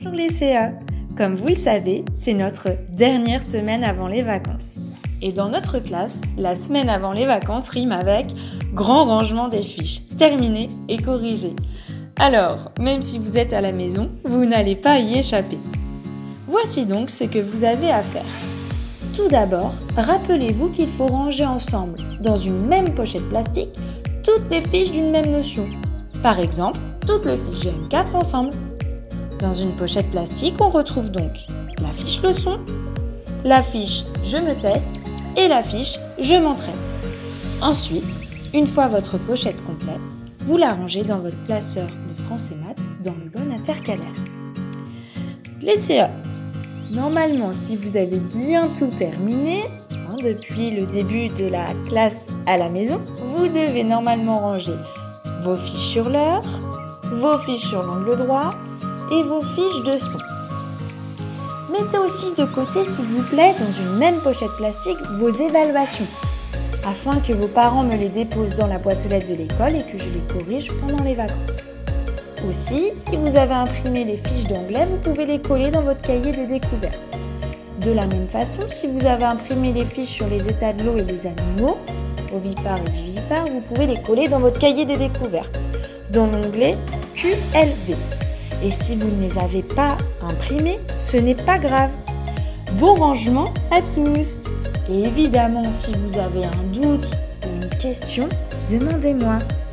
Bonjour les CA. Comme vous le savez, c'est notre dernière semaine avant les vacances. Et dans notre classe, la semaine avant les vacances rime avec grand rangement des fiches, terminé et corrigé. Alors, même si vous êtes à la maison, vous n'allez pas y échapper. Voici donc ce que vous avez à faire. Tout d'abord, rappelez-vous qu'il faut ranger ensemble, dans une même pochette plastique, toutes les fiches d'une même notion. Par exemple, toutes les fiches GM4 ensemble. Dans une pochette plastique, on retrouve donc la fiche leçon, la fiche je me teste et la fiche je m'entraîne. Ensuite, une fois votre pochette complète, vous la rangez dans votre classeur de français maths dans le bon intercalaire. Les CA. Normalement, si vous avez bien tout terminé, depuis le début de la classe à la maison, vous devez normalement ranger vos fiches sur l'heure, vos fiches sur l'angle droit et vos fiches de son. Mettez aussi de côté, s'il vous plaît, dans une même pochette plastique, vos évaluations, afin que vos parents me les déposent dans la boîte aux lettres de l'école et que je les corrige pendant les vacances. Aussi, si vous avez imprimé les fiches d'anglais, vous pouvez les coller dans votre cahier des découvertes. De la même façon, si vous avez imprimé les fiches sur les états de l'eau et les animaux, ovipares et vivipares, vous pouvez les coller dans votre cahier des découvertes, dans l'onglet QLV. Et si vous ne les avez pas imprimés, ce n'est pas grave. Bon rangement à tous. Et évidemment, si vous avez un doute ou une question, demandez-moi.